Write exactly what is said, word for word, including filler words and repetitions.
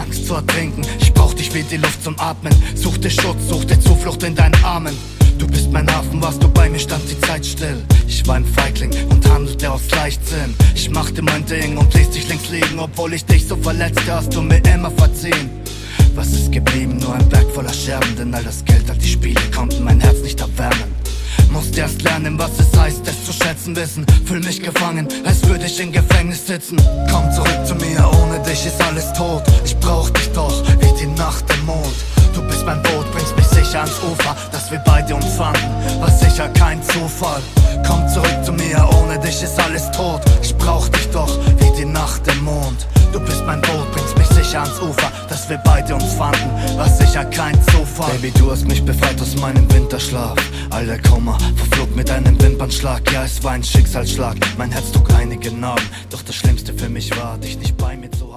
Angst zu ertrinken. Ich brauch dich wie die Luft zum Atmen. Suchte Schutz, suchte Zuflucht in deinen Armen. Du bist mein Hafen, warst du bei mir, stand die Zeit still. Ich war ein Feigling und handelte aus Leichtsinn. Ich machte mein Ding und ließ dich links liegen. Obwohl ich dich so verletzte, hast du mir immer verziehen. Was ist geblieben? Nur ein Berg voller Scherben. Denn all das Geld, all die Spiele konnten mein Herz nicht erwärmen. Musste erst lernen, was es heißt, es zu schätzen wissen. Fühl mich gefangen, als würde ich im Gefängnis sitzen. Komm zurück zu mir, ohne dich ist alles tot. Ich brauch dich doch, wie die Nacht im Mond. Du bist mein Boot, bringst mich sicher ans Ufer. Dass wir beide uns fanden, war sicher kein Zufall. Komm zurück zu mir, ohne dich ist alles tot. Ich brauch dich doch, wie die Nacht im Mond. Du bist mein Boot, bringst mich sicher ans Ufer. Dass wir beide uns fanden, war sicher kein Zufall. Baby, du hast mich befreit aus meinem Winterschlaf. All der Kummer verflog mit einem Wimpernschlag. Ja, es war ein Schicksalsschlag, mein Herz trug einige Narben. Doch das Schlimmste für mich war, dich nicht bei mir zu haben.